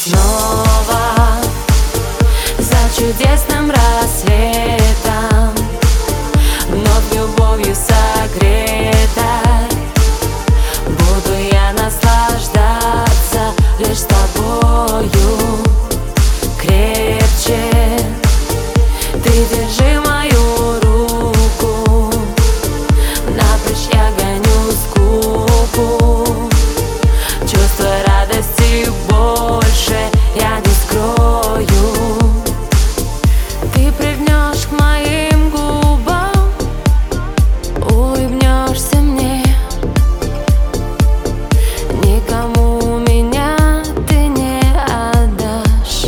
Снова за чудесным рассветом, вновь любовью согретой, буду я наслаждаться лишь с тобою. Крепче ты держи мою руку, напрочь я гоню скуку. Чувство радости больше я не скрою. Ты прильнешь к моим губам, улыбнешься мне. Никому меня ты не отдашь.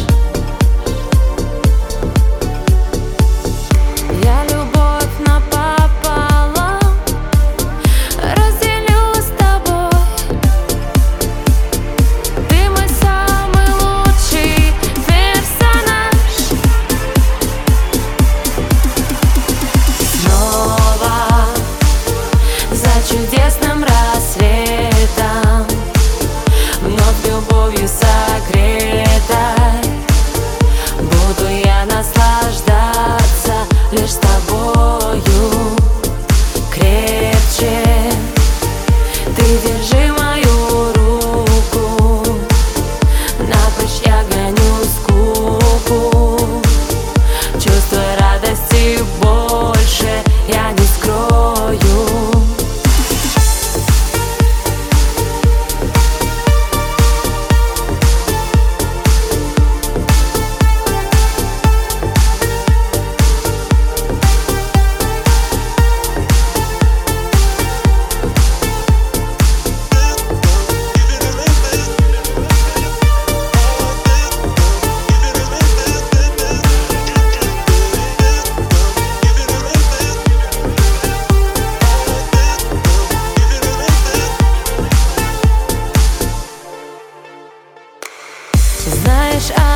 Я любовь напополам разделю с тобой. Ты мой самый лучший персонаж. Снова за чудесным рассветом, вновь любовью согретой, буду я наслаждаться лишь с тобою. Крепче ты держи мою руку, напрочь я гоню скуку. Чувство радости больше я не скрою. Знаешь,